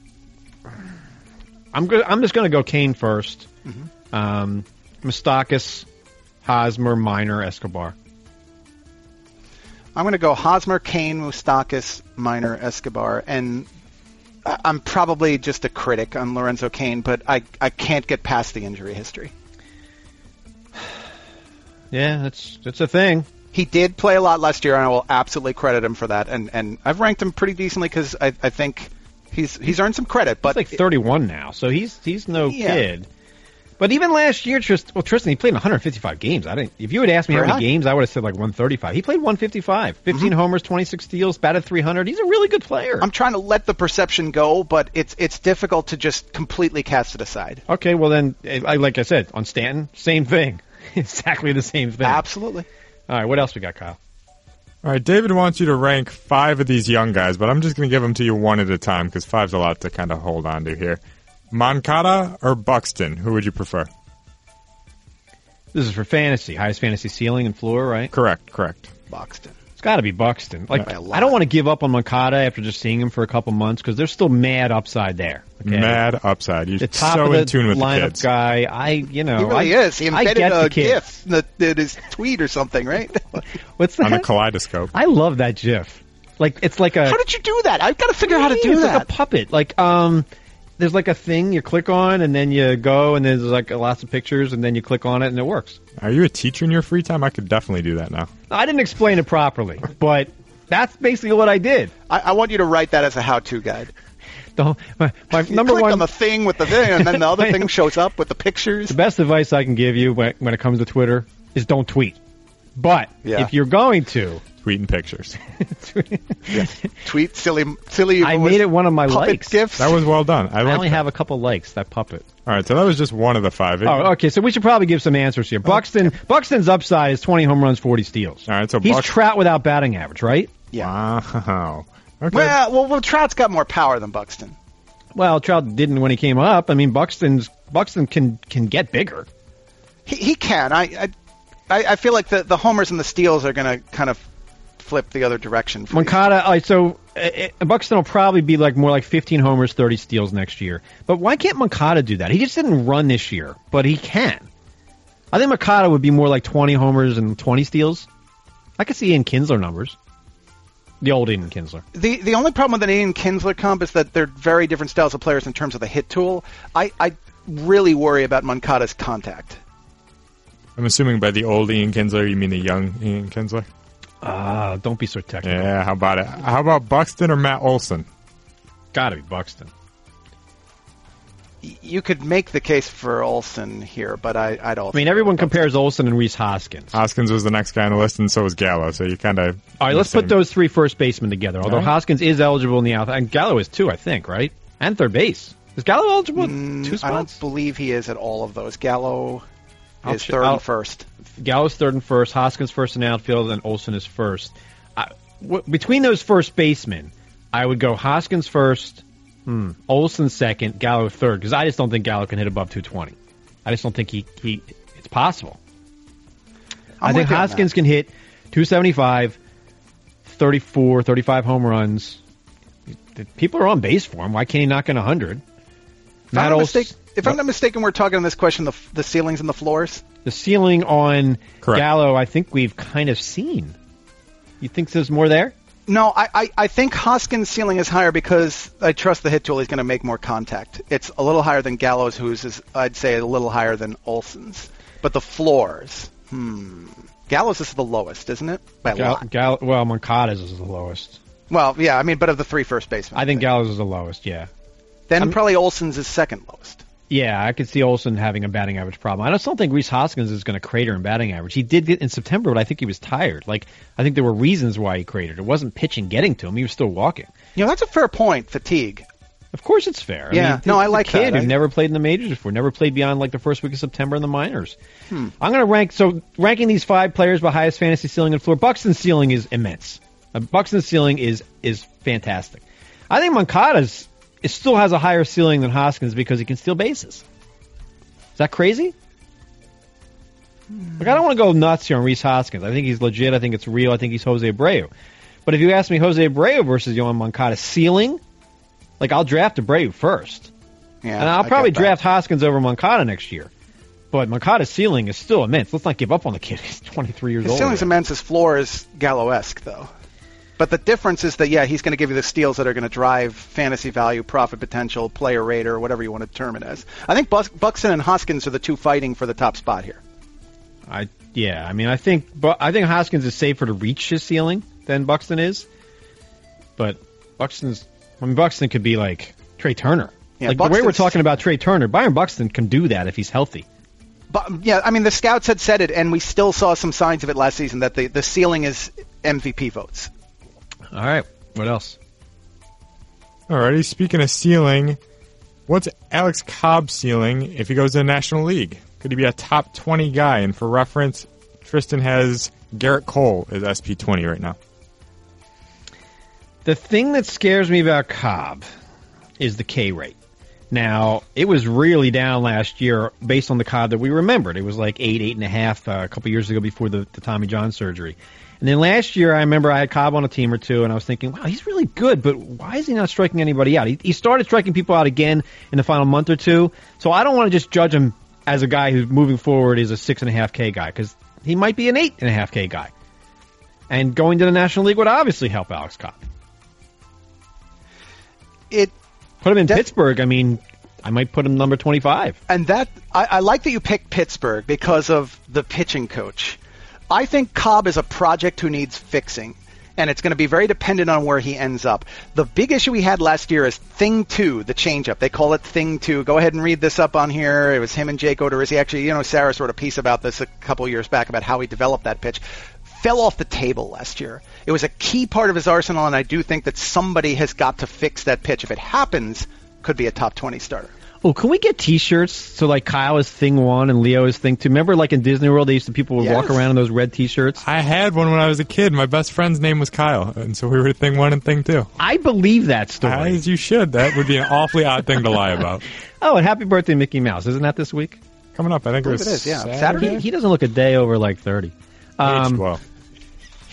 I'm just going to go Cain first. Mm-hmm. Moustakas, Hosmer, Minor, Escobar. I'm going to go Hosmer, Cain, Moustakas, Minor, Escobar, and I'm probably just a critic on Lorenzo Cain, but I can't get past the injury history. Yeah, that's a thing. He did play a lot last year, and I will absolutely credit him for that. And I've ranked him pretty decently because I think he's earned some credit. But he's like 31 now, so he's no kid. But even last year, Tristan, he played in 155 games. If you had asked me how many games, I would have said like 135. He played 155, 15 homers, 26 steals, batted 300. He's a really good player. I'm trying to let the perception go, but it's difficult to just completely cast it aside. Okay, well then, like I said, on Stanton, same thing. Exactly the same thing. Absolutely. All right, what else we got, Kyle? All right, David wants you to rank 5 of these young guys, but I'm just going to give them to you one at a time because 5's a lot to kind of hold on to here. Moncada or Buxton? Who would you prefer? This is for fantasy. Highest fantasy ceiling and floor, right? Correct. Buxton. It's got to be Buxton. Like, I don't want to give up on Moncada after just seeing him for a couple months because there's still mad upside there. Okay? Mad upside. You're the top so of the in tune with the lineup kids. Guy. He really is. He embedded a GIF in his tweet or something, right? What's that? On the kaleidoscope. I love that GIF. Like, it's like a. How did you do that? I've got to figure out how to do that. It's like a puppet. Like, there's like a thing you click on, and then you go, and there's like lots of pictures, and then you click on it, and it works. Are you a teacher in your free time? I could definitely do that now. I didn't explain it properly, but that's basically what I did. I want you to write that as a how-to guide. My you number click one on the thing with the thing, and then the other thing shows up with the pictures. The best advice I can give you when it comes to Twitter is don't tweet. But if you're going to tweeting pictures, tweet silly. I made it one of my likes. GIFs. That was well done. I only have a couple likes. That puppet. All right, so that was just one of the 5. Oh, okay. So we should probably give some answers here. Buxton's upside is 20 home runs, 40 steals. All right, so he's Trout without batting average, right? Yeah. Wow. Okay. Well, Trout's got more power than Buxton. Well, Trout didn't when he came up. I mean, Buxton can get bigger. He can. I feel like the homers and the steals are going to kind of flip the other direction. For Moncada, Buxton will probably be more like 15 homers, 30 steals next year. But why can't Moncada do that? He just didn't run this year, but he can. I think Moncada would be more like 20 homers and 20 steals. I could see Ian Kinsler numbers. The old Ian Kinsler. The only problem with an Ian Kinsler comp is that they're very different styles of players in terms of the hit tool. I really worry about Moncada's contact. I'm assuming by the old Ian Kinsler, you mean the young Ian Kinsler? Don't be so technical. Yeah, how about it? How about Buxton or Matt Olson? Gotta be Buxton. You could make the case for Olson here, but I don't. I mean, everyone compares Olson and Rhys Hoskins. Hoskins was the next guy on the list, and so was Gallo. So you kind of. All right, let's put those three first basemen together. Although Hoskins is eligible in the outfield, and Gallo is too, I think, right? And third base. Is Gallo eligible? Two spots? I don't believe he is at all of those. Gallo is third and first. Gallo's third and first. Hoskins first in the outfield, and Olson is first. Between those first basemen, I would go Hoskins first. Olson second, Gallo third, because I just don't think Gallo can hit above 220. I just don't think it's possible. I think Hoskins can hit 275, 34, 35 home runs. People are on base for him. Why can't he knock in 100? If I'm not mistaken, we're talking on this question the ceilings and the floors? The ceiling on Correct. Gallo, I think we've kind of seen. You think there's more there? No, I think Hoskins' ceiling is higher because I trust the hit tool. He's going to make more contact. It's a little higher than Gallo's, whose is, I'd say, a little higher than Olson's. But the floors, Gallo's is the lowest, isn't it? By a lot. Well, Moncada's is the lowest. Well, yeah, I mean, but of the three first basemen. I think Gallo's is the lowest, yeah. Then probably Olson's is second lowest. Yeah, I could see Olson having a batting average problem. I just don't think Rhys Hoskins is going to crater in batting average. He did get in September, but I think he was tired. I think there were reasons why he cratered. It wasn't pitching getting to him. He was still walking. That's a fair point, fatigue. Of course it's fair. Yeah, I like that. A kid who never played in the majors before, never played beyond the first week of September in the minors. I'm going to ranking these five players by highest fantasy ceiling and floor. Buxton's ceiling is immense. Buxton's ceiling is fantastic. I think Moncada's still has a higher ceiling than Hoskins because he can steal bases. Is that crazy? I don't want to go nuts here on Rhys Hoskins. I think he's legit. I think it's real. I think he's Jose Abreu. But if you ask me Jose Abreu versus Yohan Moncada ceiling, I'll draft Abreu first. Yeah, and I'll probably draft Hoskins over Moncada next year. But Moncada's ceiling is still immense. Let's not give up on the kid. He's 23 years old. His ceiling's immense. His floor is Gallo-esque, though. But the difference is that, he's going to give you the steals that are going to drive fantasy value, profit potential, player rate, or whatever you want to term it as. I think Buxton and Hoskins are the two fighting for the top spot here. I think Hoskins is safer to reach his ceiling than Buxton is. But Buxton could be like Trey Turner. Yeah, the way we're talking about Trey Turner, Byron Buxton can do that if he's healthy. But the scouts had said it, and we still saw some signs of it last season, that the ceiling is MVP votes. All right. What else? Alrighty. Speaking of ceiling, what's Alex Cobb's ceiling if he goes to the National League? Could he be a top 20 guy? And for reference, Tristan has Garrett Cole as SP20 right now. The thing that scares me about Cobb is the K rate. Now, it was really down last year based on the Cobb that we remembered. It was like 8.5 a couple years ago before the Tommy John surgery. And then last year, I remember I had Cobb on a team or two, and I was thinking, wow, he's really good, but why is he not striking anybody out? He started striking people out again in the final month or two, so I don't want to just judge him as a guy who's moving forward is a 6.5K guy, because he might be an 8.5K guy. And going to the National League would obviously help Alex Cobb. Put him in Pittsburgh, I might put him number 25. And I like that you picked Pittsburgh because of the pitching coach. I think Cobb is a project who needs fixing, and it's going to be very dependent on where he ends up. The big issue we had last year is Thing 2, the changeup. They call it Thing 2. Go ahead and read this up on here. It was him and Jake Odorizzi. Actually, Sarah wrote a piece about this a couple years back about how he developed that pitch. Fell off the table last year. It was a key part of his arsenal, and I do think that somebody has got to fix that pitch. If it happens, could be a top 20 starter. Oh, can we get T-shirts? So Kyle is Thing 1 and Leo is Thing 2. Remember, in Disney World, people would walk around in those red T-shirts. I had one when I was a kid. My best friend's name was Kyle, and so we were Thing 1 and Thing 2. I believe that story. As you should. That would be an awfully odd thing to lie about. Oh, and happy birthday, Mickey Mouse! Isn't that this week? Coming up, I think it is. Yeah, Saturday. He doesn't look a day over 30. Aged well.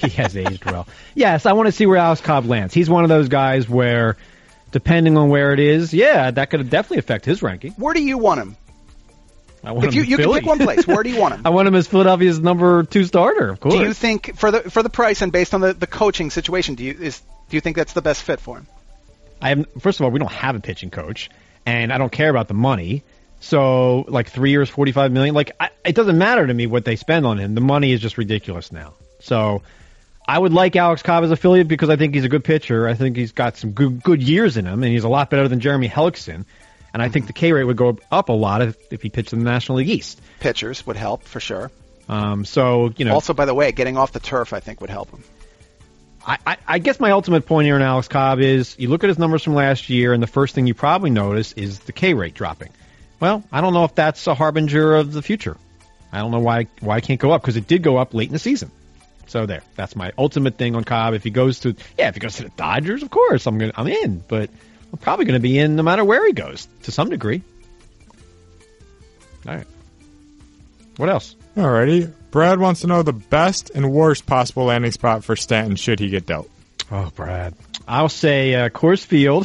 He has aged well. Yes, I want to see where Alex Cobb lands. He's one of those guys where, depending on where it is, that could definitely affect his ranking. Where do you want him? I want if him you can pick one place, where do you want him? I want him as Philadelphia's number 2 starter, of course. Do you think, for the price and based on the coaching situation, do you think that's the best fit for him? First of all, we don't have a pitching coach, and I don't care about the money. So, like 3 years, $45 million. It doesn't matter to me what they spend on him. The money is just ridiculous now. So, I would like Alex Cobb as affiliate because I think he's a good pitcher. I think he's got some good years in him, and he's a lot better than Jeremy Hellickson. And I think the K rate would go up a lot if he pitched in the National League East. Pitchers would help for sure. Also, by the way, getting off the turf I think would help him. I guess my ultimate point here on Alex Cobb is you look at his numbers from last year, and the first thing you probably notice is the K rate dropping. Well, I don't know if that's a harbinger of the future. I don't know why it can't go up, because it did go up late in the season. So there, that's my ultimate thing on Cobb. If he goes to the Dodgers, of course I'm in, but I'm probably going to be in no matter where he goes to some degree. All right. What else? Alrighty. Brad wants to know the best and worst possible landing spot for Stanton should he get dealt. Oh, Brad. I'll say Coors Field.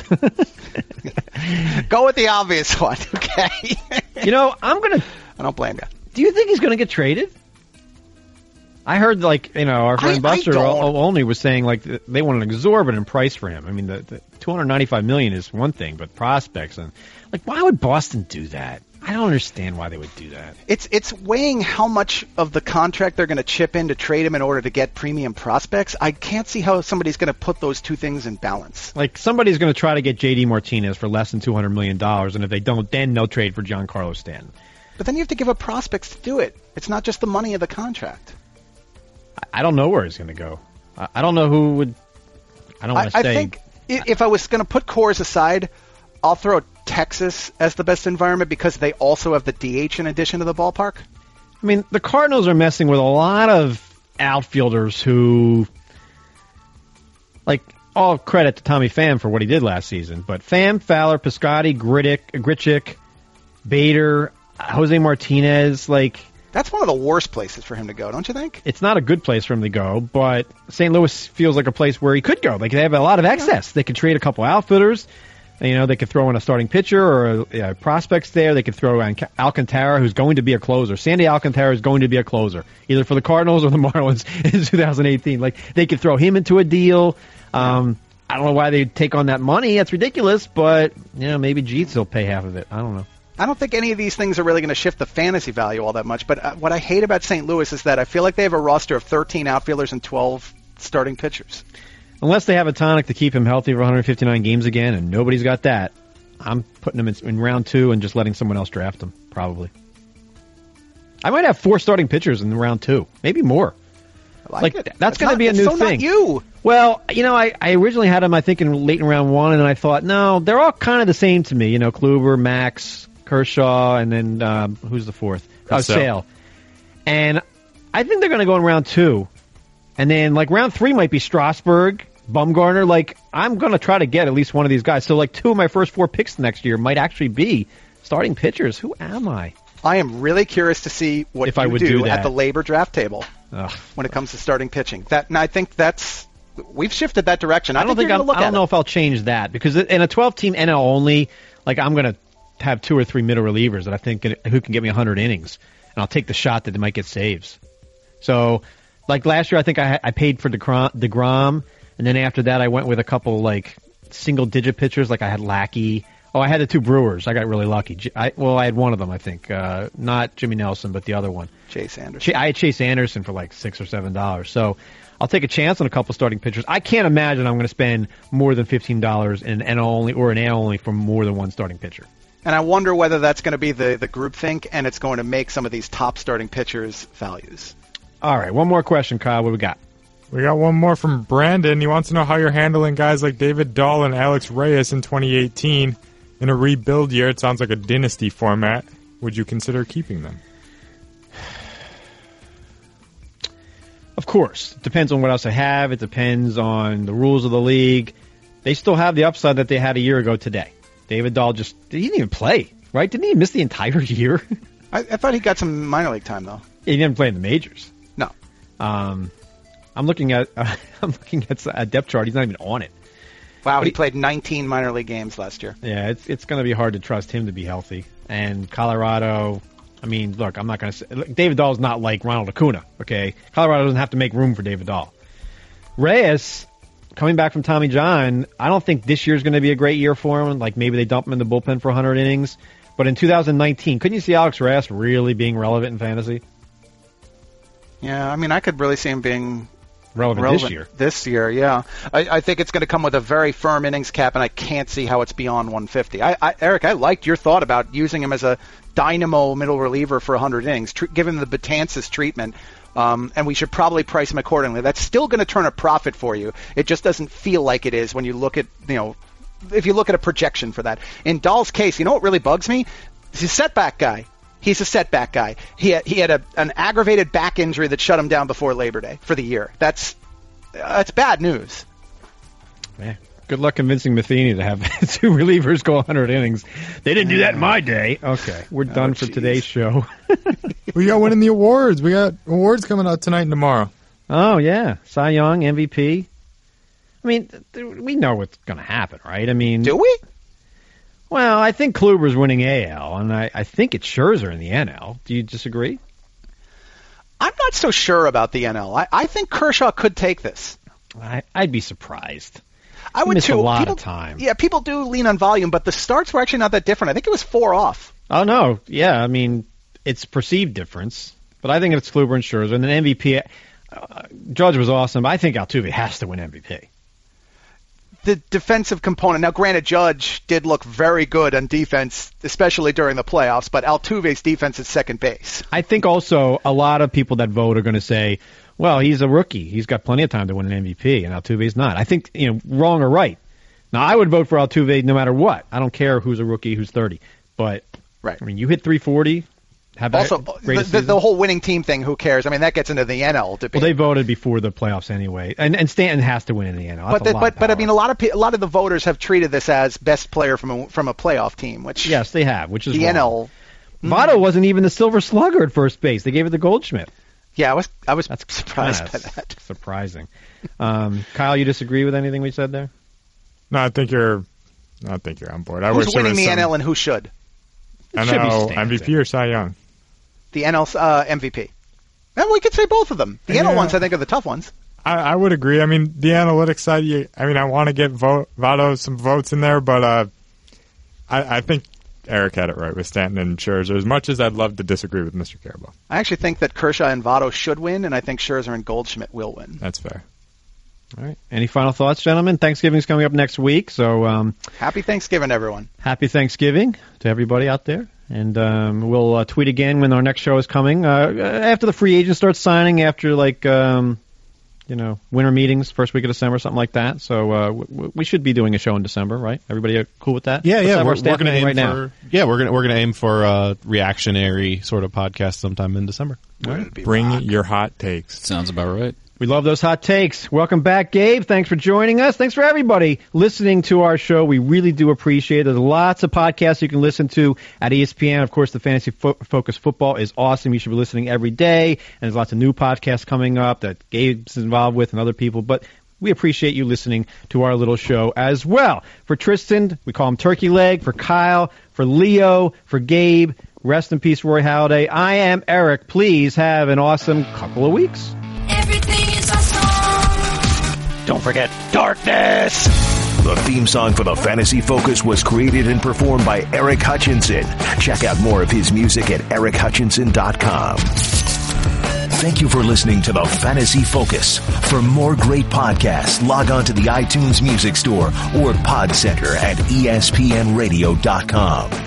Go with the obvious one, okay? I don't blame you. Do you think he's going to get traded? I heard, our friend Buster Olney was saying, they want an exorbitant price for him. I mean, the $295 million is one thing, but prospects and why would Boston do that? I don't understand why they would do that. It's weighing how much of the contract they're going to chip in to trade him in order to get premium prospects. I can't see how somebody's going to put those two things in balance. Somebody's going to try to get J.D. Martinez for less than $200 million, and if they don't, then they'll trade for Giancarlo Stanton. But then you have to give up prospects to do it. It's not just the money of the contract. I don't know where he's going to go. I don't know who would. I don't want to say. I think if I was going to put Coors aside, I'll throw Texas as the best environment because they also have the DH in addition to the ballpark. I mean, the Cardinals are messing with a lot of outfielders who, all credit to Tommy Pham for what he did last season, but Pham, Fowler, Piscotty, Grichuk, Bader, Jose Martinez, that's one of the worst places for him to go, don't you think? It's not a good place for him to go, but St. Louis feels like a place where he could go. They have a lot of excess. They could trade a couple outfielders. They could throw in a starting pitcher or prospects there. They could throw in Alcantara, who's going to be a closer. Sandy Alcantara is going to be a closer, either for the Cardinals or the Marlins in 2018. They could throw him into a deal. I don't know why they'd take on that money. That's ridiculous, but maybe Jeets will pay half of it. I don't know. I don't think any of these things are really going to shift the fantasy value all that much, but what I hate about St. Louis is that I feel like they have a roster of 13 outfielders and 12 starting pitchers. Unless they have a tonic to keep him healthy for 159 games again, and nobody's got that, I'm putting him in round 2 and just letting someone else draft him, probably. I might have 4 starting pitchers in round 2, maybe more. I like it. That's going to be a new thing. Not you. Well, I originally had him, I think, late in round 1, and then I thought, no, they're all kind of the same to me. Kluber, Max, Kershaw, and then who's the fourth? Sale. And I think they're going to go in round 2. And then, round 3 might be Strasburg, Bumgarner. I'm going to try to get at least one of these guys. So, 2 of my first 4 picks next year might actually be starting pitchers. Who am I? I am really curious to see what if I would do at the labor draft table when it comes to starting pitching. And I think we've shifted that direction. I don't know if I'll change that because in a 12-team NL only, I'm going to have 2 or 3 middle relievers that I think who can get me 100 innings, and I'll take the shot that they might get saves. So. Last year, I think I paid for DeGrom, and then after that, I went with a couple, single-digit pitchers. I had Lackey. Oh, I had the 2 Brewers. I got really lucky. I had one of them, I think. Not Jimmy Nelson, but the other one. Chase Anderson. I had Chase Anderson for $6 or $7. So I'll take a chance on a couple starting pitchers. I can't imagine I'm going to spend more than $15 in an NL only or an AL only for more than one starting pitcher. And I wonder whether that's going to be the groupthink, and it's going to make some of these top starting pitchers values. All right, one more question, Kyle. What we got? We got one more from Brandon. He wants to know how you're handling guys like David Dahl and Alex Reyes in 2018. In a rebuild year, it sounds like a dynasty format. Would you consider keeping them? Of course. It depends on what else I have. It depends on the rules of the league. They still have the upside that they had a year ago today. David Dahl he didn't even play, right? Didn't he miss the entire year? I thought he got some minor league time, though. He didn't play in the majors. No. I'm looking at a depth chart. He's not even on it. Wow, he played 19 minor league games last year. Yeah, it's going to be hard to trust him to be healthy. And Colorado, I mean, look, I'm not going to say David Dahl's not like Ronald Acuna. Okay, Colorado doesn't have to make room for David Dahl. Reyes, coming back from Tommy John, I don't think this year's going to be a great year for him. Like maybe they dump him in the bullpen for 100 innings. But in 2019, couldn't you see Alex Reyes really being relevant in fantasy? Yeah, I mean, I could really see him being relevant this year. This year, yeah. I think it's going to come with a very firm innings cap, and I can't see how it's beyond 150. Eric, I liked your thought about using him as a dynamo middle reliever for 100 innings, given the Betances treatment. And we should probably price him accordingly. That's still going to turn a profit for you. It just doesn't feel like it is when you look at, if you look at a projection for that. In Dahl's case, you know what really bugs me? He's a setback guy. He's a setback guy. He had an aggravated back injury that shut him down before Labor Day for the year. That's bad news. Man, good luck convincing Matheny to have 2 relievers go 100 innings. They didn't do that in my day. Okay, we're done for today's show. We got winning the awards. We got awards coming out tonight and tomorrow. Oh, yeah. Cy Young, MVP. I mean, we know what's going to happen, right? I mean, do we? Well, I think Kluber's winning AL, and I think it's Scherzer in the NL. Do you disagree? I'm not so sure about the NL. I think Kershaw could take this. I'd be surprised. I would too. A lot of time. Yeah, people do lean on volume, but the starts were actually not that different. I think it was 4 off. Oh, no. Yeah, I mean, it's perceived difference. But I think it's Kluber and Scherzer. And then MVP, Judge was awesome. I think Altuve has to win MVP. The defensive component. Now, granted, Judge did look very good on defense, especially during the playoffs, but Altuve's defense is second base. I think also a lot of people that vote are going to say, well, he's a rookie. He's got plenty of time to win an MVP, and Altuve's not. I think, wrong or right. Now, I would vote for Altuve no matter what. I don't care who's a rookie, who's 30. But, right. I mean, you hit 340. Also, the whole winning team thing, who cares? I mean, that gets into the NL debate. Well, they voted before the playoffs anyway, and Stanton has to win in the NL. But I mean, a lot of the voters have treated this as best player from a playoff team, which yes, they have, which is the wrong. NL. Votto wasn't even the Silver Slugger at first base. They gave it to Goldschmidt. Yeah, I was surprised by that. Surprising. Kyle, you disagree with anything we said there? No, I think you're on board. Who's winning the NL and who should? NL MVP or Cy Young? The NL MVP. Well, we could say both of them. The NL ones, I think, are the tough ones. I would agree. I mean, the analytics side, I want to get Votto some votes in there, but I think Eric had it right with Stanton and Scherzer, as much as I'd love to disagree with Mr. Carabao. I actually think that Kershaw and Votto should win, and I think Scherzer and Goldschmidt will win. That's fair. All right. Any final thoughts, gentlemen? Thanksgiving's coming up next week, so happy Thanksgiving, everyone. Happy Thanksgiving to everybody out there. And we'll tweet again when our next show is coming. After the free agents start signing, after winter meetings, first week of December, something like that. So we should be doing a show in December, right? Everybody cool with that? Yeah. We're going to aim now. Yeah, we're going to aim for a reactionary sort of podcast sometime in December. Right. Bring your hot takes. Sounds about right. We love those hot takes. Welcome back, Gabe. Thanks for joining us. Thanks for everybody listening to our show. We really do appreciate it. There's lots of podcasts you can listen to at ESPN. Of course, the Fantasy Focus Football is awesome. You should be listening every day. And there's lots of new podcasts coming up that Gabe's involved with and other people. But we appreciate you listening to our little show as well. For Tristan, we call him Turkey Leg. For Kyle, for Leo, for Gabe, rest in peace, Roy Halladay. I am Eric. Please have an awesome couple of weeks. Everything is awesome. Don't forget darkness. The theme song for the Fantasy Focus was created and performed by Eric Hutchinson. Check out more of his music at erichutchinson.com. Thank you for listening to the Fantasy Focus. For more great podcasts, log on to the iTunes Music Store or Pod Center at espnradio.com.